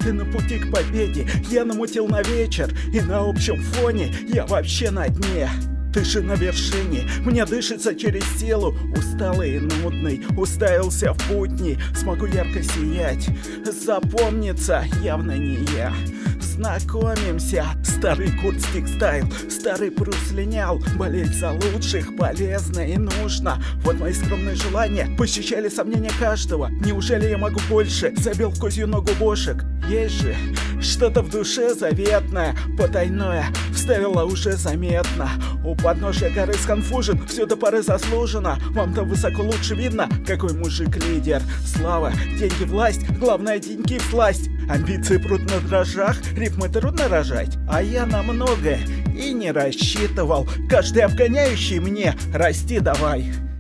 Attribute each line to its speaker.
Speaker 1: Ты на пути к победе, я намутил на вечер, и на общем фоне я вообще на дне. Ты же на вершине, мне дышится через силу. Усталый и нудный, уставился в будни. Смогу ярко сиять, запомнится явно не я. Знакомимся, старый Куртстик стайл, старый Брюс линял. Болеть за лучших полезно и нужно. Вот мои скромные желания пощущали сомнения каждого. Неужели я могу больше? Забил козью ногу бошек. Есть же что-то в душе заветное, потайное, вставила уже заметно. У подножия горы сконфужен, все до поры заслужено. Вам-то высоко лучше видно, какой мужик-лидер. Слава, деньги, власть, главное деньги власть. Амбиции прут на дрожжах, рифмы трудно рожать. А я на многое и не рассчитывал. Каждый обгоняющий мне расти давай.